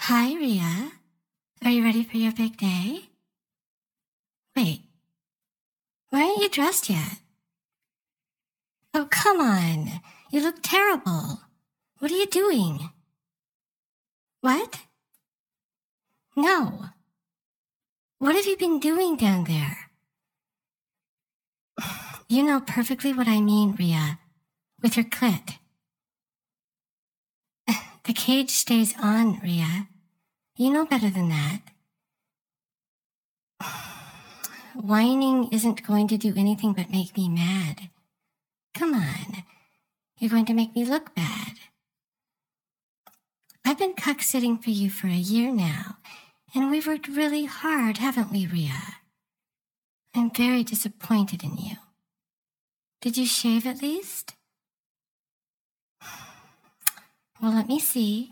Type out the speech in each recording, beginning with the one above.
Hi, Ria. Are you ready for your big day? Wait, why aren't you dressed yet? Oh, come on. You look terrible. What are you doing? What? No. What have you been doing down there? You know perfectly what I mean, Ria. With your clit. The cage stays on, Ria. You know better than that. Whining isn't going to do anything but make me mad. Come on. You're going to make me look bad. I've been cuck-sitting for you for a year now, and we've worked really hard, haven't we, Ria? I'm very disappointed in you. Did you shave at least? Well, let me see.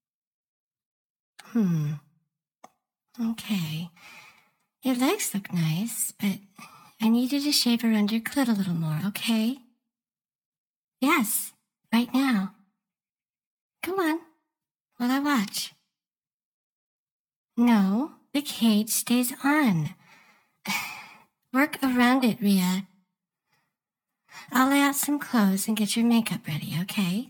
Okay. Your legs look nice, but I need you to shave around your clit a little more, okay? Yes, right now. Come on, while I watch. No, the cage stays on. Work around it, Ria. I'll lay out some clothes and get your makeup ready, okay?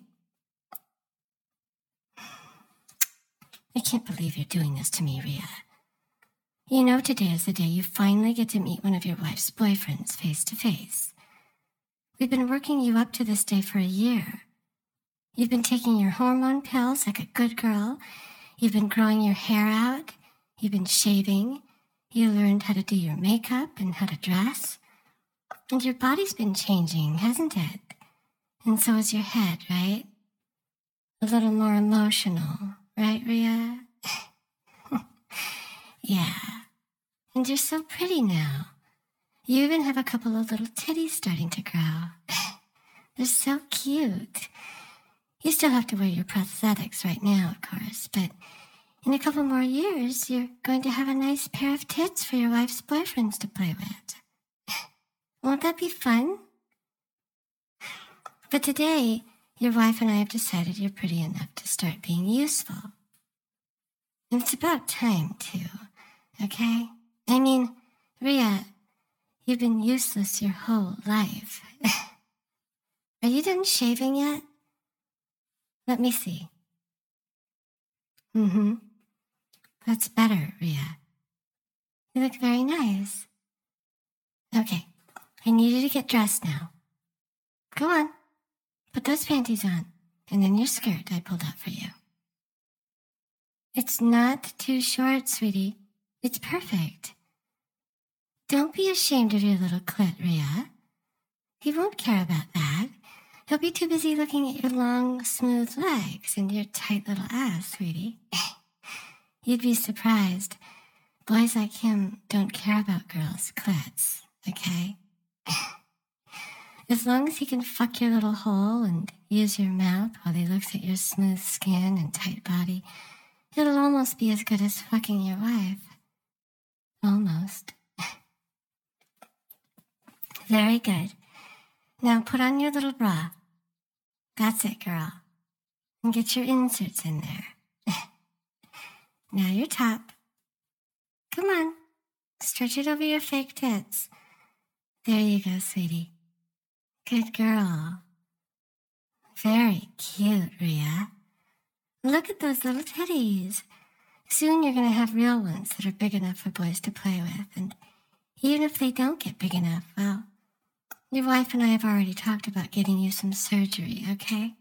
I can't believe you're doing this to me, Ria. You know today is the day you finally get to meet one of your wife's boyfriends face to face. We've been working you up to this day for a year. You've been taking your hormone pills like a good girl. You've been growing your hair out. You've been shaving. You learned how to do your makeup and how to dress. And your body's been changing, hasn't it? And so has your head, right? A little more emotional, right, Ria? Yeah. And you're so pretty now. You even have a couple of little titties starting to grow. They're so cute. You still have to wear your prosthetics right now, of course, but in a couple more years, you're going to have a nice pair of tits for your wife's boyfriends to play with. Won't that be fun? But today, your wife and I have decided you're pretty enough to start being useful. And it's about time, too, okay? I mean, Ria, you've been useless your whole life. Are you done shaving yet? Let me see. That's better, Ria. You look very nice. Okay, I need you to get dressed now. Go on, put those panties on, and then your skirt I pulled out for you. It's not too short, sweetie. It's perfect. Don't be ashamed of your little clit, Ria. He won't care about that. He'll be too busy looking at your long, smooth legs and your tight little ass, sweetie. You'd be surprised. Boys like him don't care about girls' clits, okay? As long as he can fuck your little hole and use your mouth while he looks at your smooth skin and tight body, it'll almost be as good as fucking your wife. Almost. Very good. Now put on your little bra. That's it, girl. And get your inserts in there. Now your top. Come on. Stretch it over your fake tits. There you go, sweetie. Good girl. Very cute, Ria. Look at those little titties. Soon you're going to have real ones that are big enough for boys to play with. And even if they don't get big enough, well, your wife and I have already talked about getting you some surgery, okay?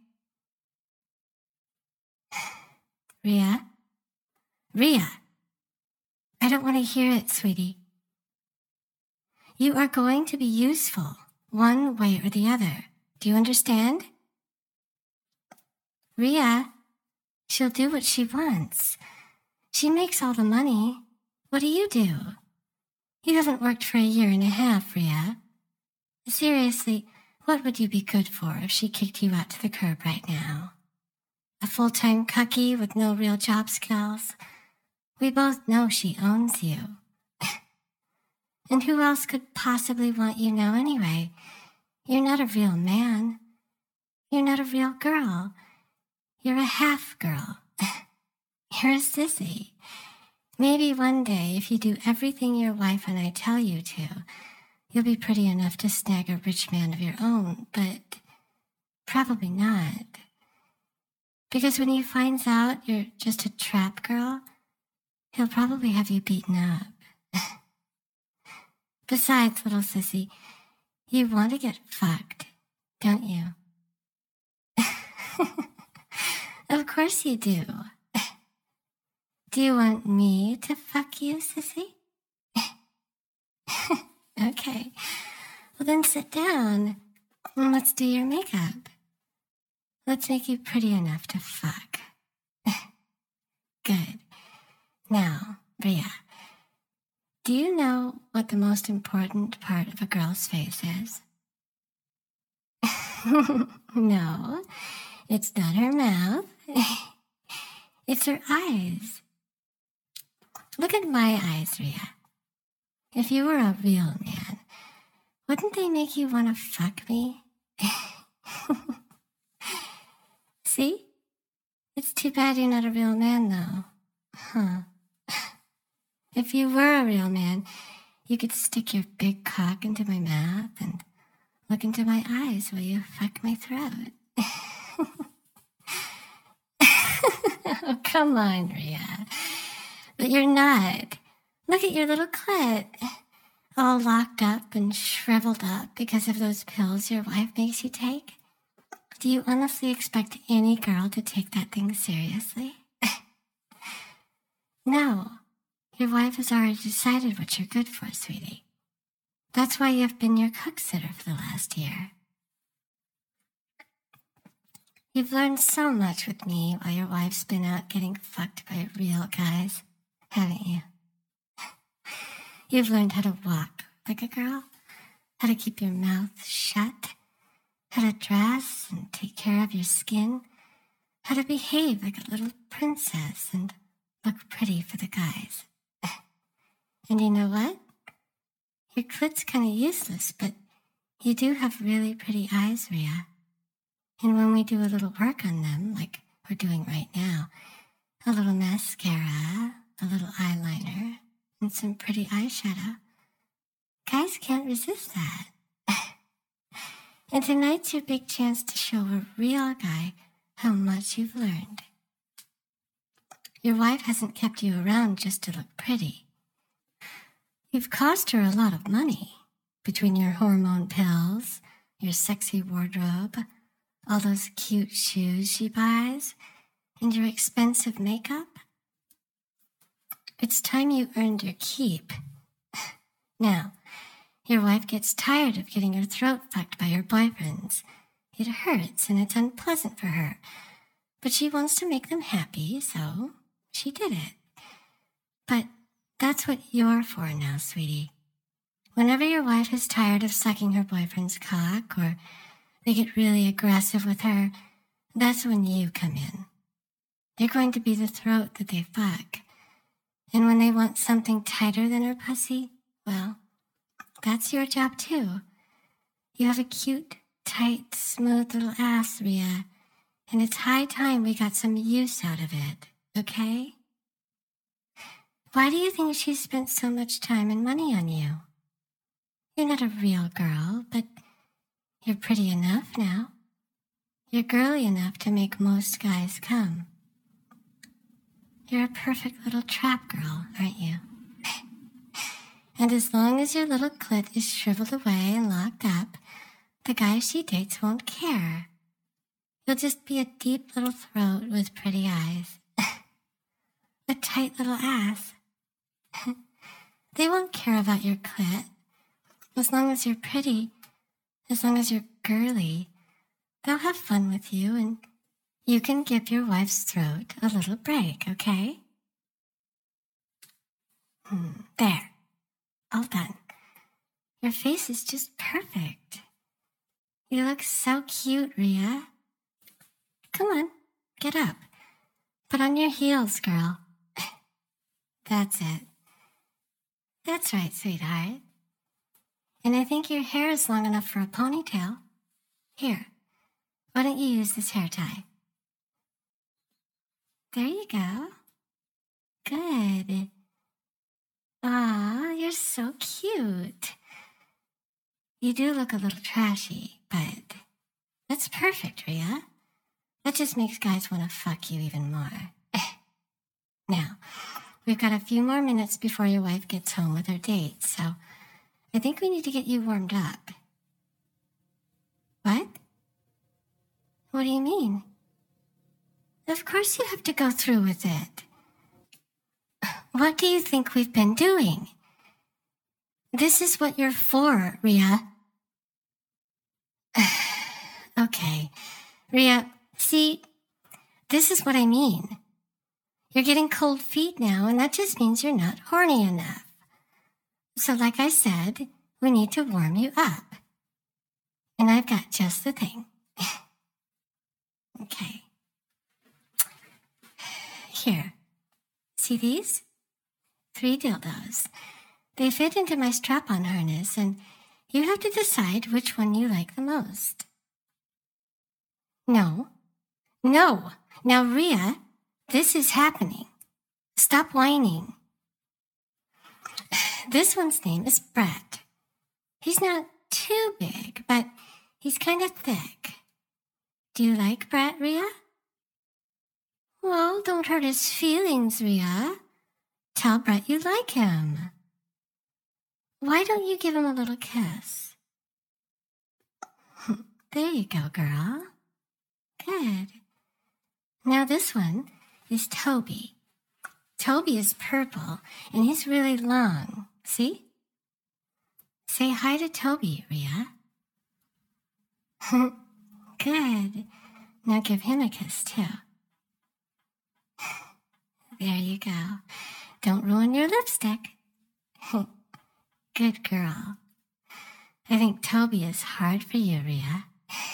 Ria? Ria! I don't want to hear it, sweetie. You are going to be useful, one way or the other. Do you understand? Ria, she'll do what she wants. She makes all the money. What do? You haven't worked for a year and a half, Ria. Seriously, what would you be good for if she kicked you out to the curb right now? A full-time cuckie with no real job skills? We both know she owns you. And who else could possibly want you now anyway? You're not a real man. You're not a real girl. You're a half girl. You're a sissy. Maybe one day, if you do everything your wife and I tell you to, you'll be pretty enough to snag a rich man of your own, but probably not. Because when he finds out you're just a trap girl, he'll probably have you beaten up. Besides, little sissy, you want to get fucked, don't you? Of course you do. Do you want me to fuck you, sissy? Okay. Well, then sit down and let's do your makeup. Let's make you pretty enough to fuck. Good. Now, Bria, do you know what the most important part of a girl's face is? No, it's not her mouth. It's her eyes. Look at my eyes, Ria. If you were a real man, wouldn't they make you want to fuck me? See? It's too bad you're not a real man, though. Huh. If you were a real man, you could stick your big cock into my mouth and look into my eyes while you fuck my throat. Oh, come on, Ria. But you're not. Look at your little clit. All locked up and shriveled up because of those pills your wife makes you take. Do you honestly expect any girl to take that thing seriously? No. Your wife has already decided what you're good for, sweetie. That's why you've been your cook sitter for the last year. You've learned so much with me while your wife's been out getting fucked by real guys, haven't you? You've learned how to walk like a girl, how to keep your mouth shut, how to dress and take care of your skin, how to behave like a little princess and look pretty for the guys. And you know what? Your clit's kind of useless, but you do have really pretty eyes, Ria. And when we do a little work on them, like we're doing right now, a little mascara, a little eyeliner, and some pretty eyeshadow, guys can't resist that. And tonight's your big chance to show a real guy how much you've learned. Your wife hasn't kept you around just to look pretty. You've cost her a lot of money between your hormone pills, your sexy wardrobe, all those cute shoes she buys, and your expensive makeup. It's time you earned your keep. Now, your wife gets tired of getting her throat fucked by her boyfriends. It hurts and it's unpleasant for her. But she wants to make them happy, so she did it. But that's what you're for now, sweetie. Whenever your wife is tired of sucking her boyfriend's cock or they get really aggressive with her, that's when you come in. You're going to be the throat that they fuck. And when they want something tighter than her pussy, well, that's your job too. You have a cute, tight, smooth little ass, Ria, and it's high time we got some use out of it, okay? Why do you think she spent so much time and money on you? You're not a real girl, but you're pretty enough now. You're girly enough to make most guys come. You're a perfect little trap girl, aren't you? And as long as your little clit is shriveled away and locked up, the guys she dates won't care. You'll just be a deep little throat with pretty eyes. A tight little ass. They won't care about your clit. As long as you're pretty, as long as you're girly, they'll have fun with you and you can give your wife's throat a little break, okay? There. All done. Your face is just perfect. You look so cute, Ria. Come on, get up. Put on your heels, girl. That's it. That's right, sweetheart. And I think your hair is long enough for a ponytail. Here, why don't you use this hair tie? There you go. Good. Ah, you're so cute. You do look a little trashy, but that's perfect, Rhea. That just makes guys want to fuck you even more. Now, we've got a few more minutes before your wife gets home with her date, so I think we need to get you warmed up. What? What do you mean? Of course you have to go through with it. What do you think we've been doing? This is what you're for, Rhea. Okay, Rhea, see, this is what I mean. You're getting cold feet now, and that just means you're not horny enough. So like I said, we need to warm you up. And I've got just the thing. Okay. Here. See these? 3 dildos. They fit into my strap-on harness, and you have to decide which one you like the most. No. No. Now, Rhea, this is happening. Stop whining. This one's name is Brett. He's not too big, but he's kind of thick. Do you like Brett, Rhea? Well, don't hurt his feelings, Rhea. Tell Brett you like him. Why don't you give him a little kiss? There you go, girl. Good. Now this one is Toby. Toby is purple, and he's really long. See? Say hi to Toby, Rhea. Good. Now give him a kiss, too. There you go. Don't ruin your lipstick. Good girl. I think Toby is hard for you, Rhea.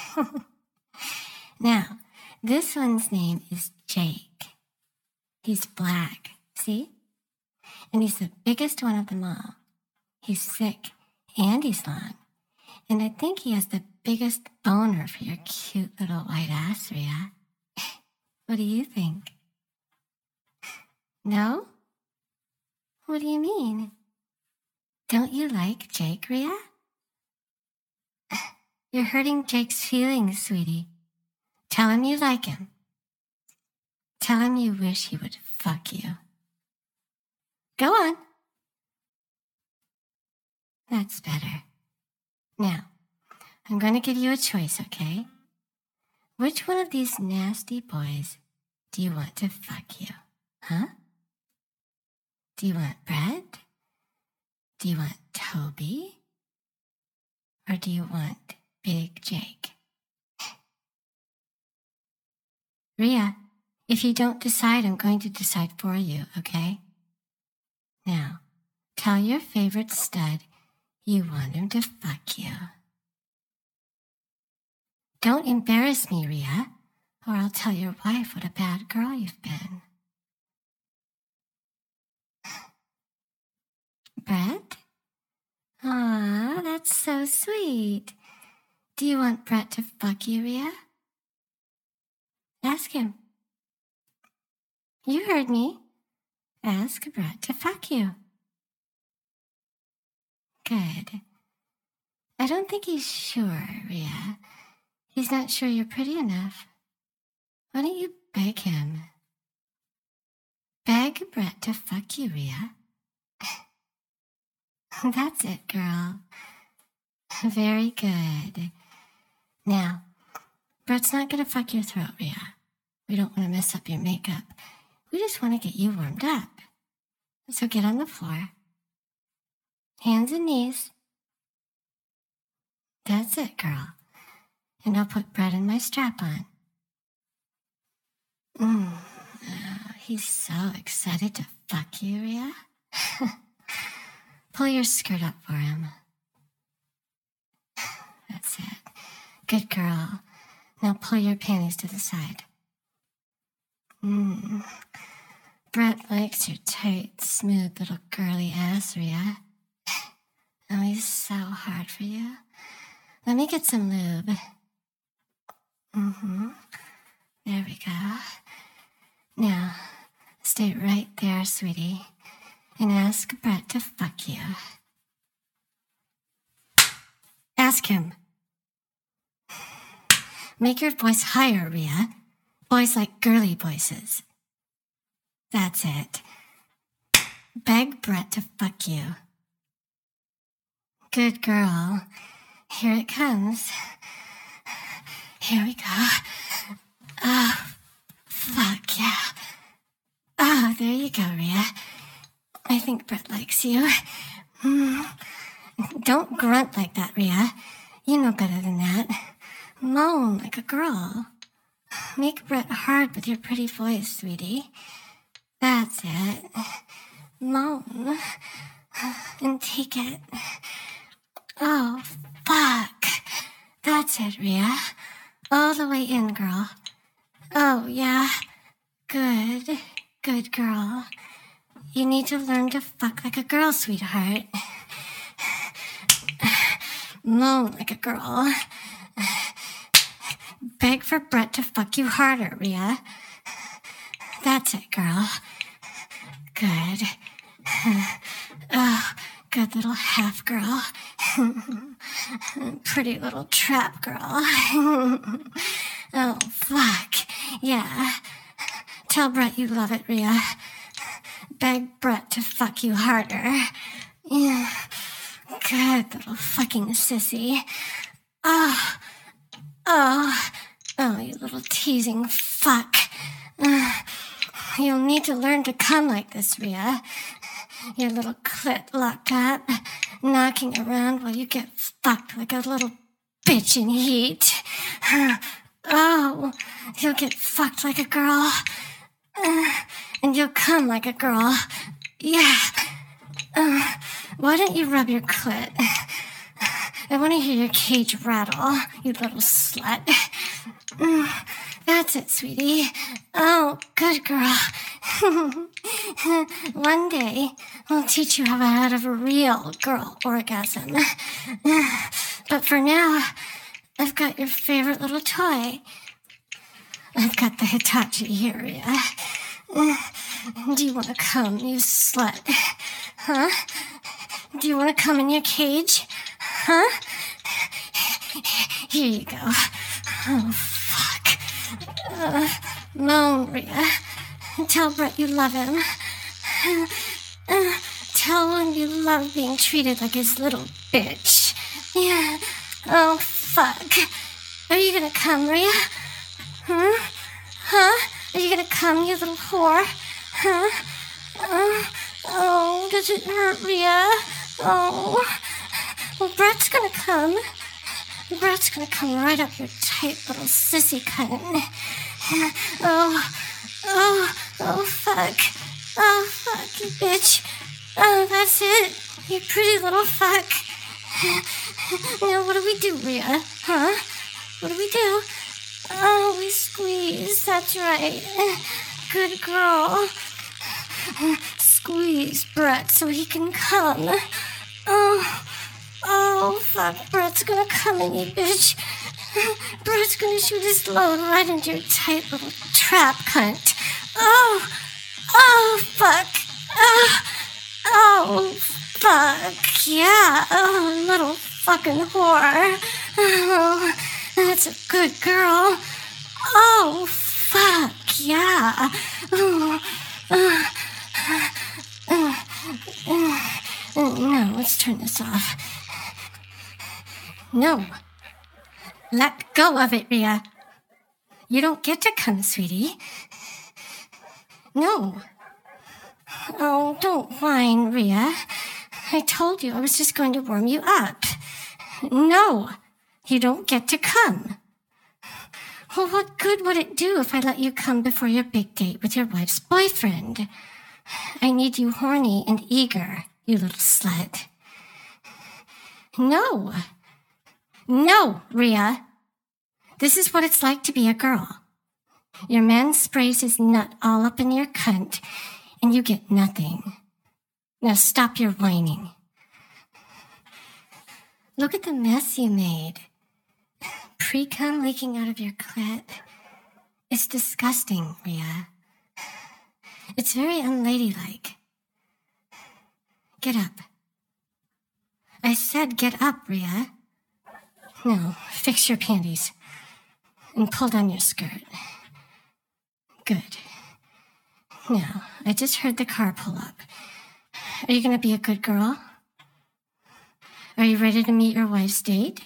Now, this one's name is Jake. He's black, see? And he's the biggest one of them all. He's thick and he's long. And I think he has the biggest boner for your cute little white ass, Rhea. What do you think? No? What do you mean? Don't you like Jake, Rhea? You're hurting Jake's feelings, sweetie. Tell him you like him. Tell him you wish he would fuck you. Go on. That's better. Now, I'm going to give you a choice, okay? Which one of these nasty boys do you want to fuck you? Huh? Do you want Brett? Do you want Toby? Or do you want Big Jake? Rhea, if you don't decide, I'm going to decide for you, okay? Now, tell your favorite stud you want him to fuck you. Don't embarrass me, Rhea, or I'll tell your wife what a bad girl you've been. Brett? Aw, that's so sweet. Do you want Brett to fuck you, Rhea? Ask him. You heard me. Ask Brett to fuck you. Good. I don't think he's sure, Rhea. He's not sure you're pretty enough. Why don't you beg him? Beg Brett to fuck you, Rhea. That's it, girl. Very good. Now, Brett's not going to fuck your throat, Rhea. We don't want to mess up your makeup. We just want to get you warmed up. So get on the floor. Hands and knees. That's it, girl. And I'll put Brett in my strap-on. He's so excited to fuck you, Rhea. Pull your skirt up for him. That's it. Good girl. Now pull your panties to the side. Brett likes your tight, smooth little girly ass, Rhea. Oh, he's so hard for you. Let me get some lube. There we go. Now, stay right there, sweetie. and ask Brett to fuck you. Ask him. Make your voice higher, Rhea. Boys like girly voices. That's it. Beg Brett to fuck you. Good girl. Here it comes. Here we go. Oh, fuck yeah. Oh, there you go, Rhea. I think Brett likes you. Don't grunt like that, Rhea. You know better than that. Moan like a girl. Make Brett hard with your pretty voice, sweetie. That's it. Moan. And take it. Oh, fuck. That's it, Rhea. All the way in, girl. Oh, yeah. Good. Good girl. You need to learn to fuck like a girl, sweetheart. Moan like a girl. Beg for Brett to fuck you harder, Rhea. That's it, girl. Good. Oh, good little half girl. Pretty little trap girl. Oh, fuck. Yeah. Tell Brett you love it, Rhea. Beg Brett to fuck you harder. Yeah. Good little fucking sissy. Oh. Oh. Oh, you little teasing fuck. You'll need to learn to come like this, Rhea. Your little clit locked up, knocking around while you get fucked like a little bitch in heat. Oh, you'll get fucked like a girl. And you'll come like a girl. Yeah. Why don't you rub your clit? I want to hear your cage rattle, you little slut. That's it, sweetie. Oh, good girl. One day, we'll teach you how to have a real girl orgasm. But for now, I've got your favorite little toy. I've got the Hitachi here, Rhea. Do you want to come, you slut? Huh? Do you want to come in your cage? Huh? Here you go. Oh, fuck. Moan, Rhea. Tell Brett you love him. Tell him you love being treated like his little bitch. Yeah. Oh, fuck. Are you gonna come, Rhea? Huh? Are you gonna come, you little whore? Huh? Oh, does it hurt, Rhea? Oh. Well, Brett's gonna come. Brett's gonna come right up your tight little sissy cunt. Oh, fuck. Oh, fuck, you bitch. Oh, that's it. You pretty little fuck. Now, what do we do, Rhea? Huh? What do we do? Oh, we squeeze. That's right. Good girl. Squeeze Brett so he can come. Oh, fuck. Brett's gonna come in, you bitch. Brett's gonna shoot his load right into your tight little trap cunt. Oh, fuck. Oh, fuck. Yeah. Oh, little fucking whore. Oh, that's a good girl. Oh, fuck. Yeah. No, let's turn this off. No. Let go of it, Rhea. You don't get to come, sweetie. No. Oh, don't whine, Rhea. I told you I was just going to warm you up. No, you don't get to come. Well, what good would it do if I let you come before your big date with your wife's boyfriend? I need you horny and eager, you little slut. No. No, Rhea. This is what it's like to be a girl. Your man sprays his nut all up in your cunt, and you get nothing. Now stop your whining. Look at the mess you made. Pre-cum leaking out of your clit. It's disgusting, Rhea. It's very unladylike. Get up. I said get up, Rhea. No, fix your panties. And pull down your skirt. Good. Now, I just heard the car pull up. Are you going to be a good girl? Are you ready to meet your wife's date?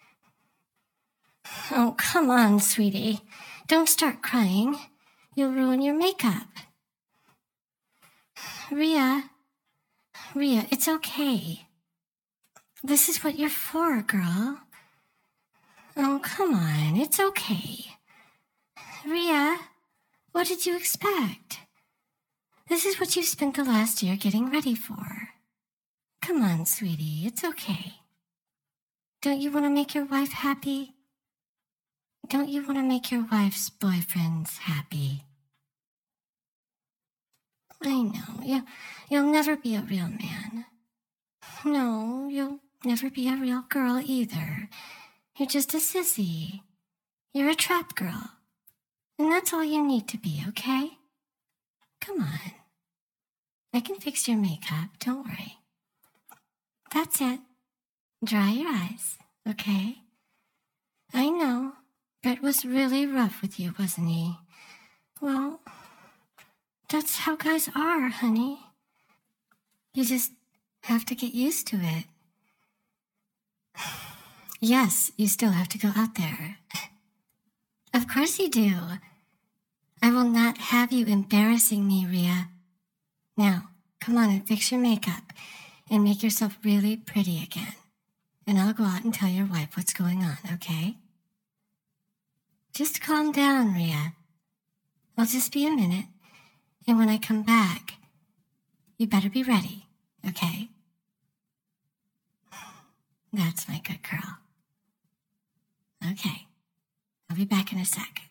Oh, come on, sweetie. Don't start crying. You'll ruin your makeup. Rhea, it's okay. This is what you're for, girl. Oh, come on, it's okay. Rhea, what did you expect? This is what you've spent the last year getting ready for. Come on, sweetie, it's okay. Don't you want to make your wife happy? Don't you want to make your wife's boyfriends happy? I know, you'll never be a real man. No, you'll never be a real girl either. You're just a sissy. You're a trap girl. And that's all you need to be, okay? Come on. I can fix your makeup, don't worry. That's it. Dry your eyes, okay? I know. Brett was really rough with you, wasn't he? Well, that's how guys are, honey. You just have to get used to it. Yes, you still have to go out there. Of course you do. I will not have you embarrassing me, Rhea. Now, come on and fix your makeup and make yourself really pretty again. And I'll go out and tell your wife what's going on, okay? Just calm down, Rhea. I'll just be a minute, and when I come back, you better be ready, okay? That's my good girl. Okay, I'll be back in a sec.